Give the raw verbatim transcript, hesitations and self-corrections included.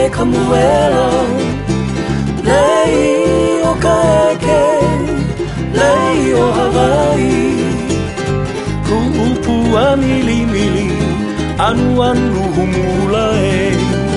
kamuelo lei o kaeke lei o Hawaii kupu a mili mili anu anu humula e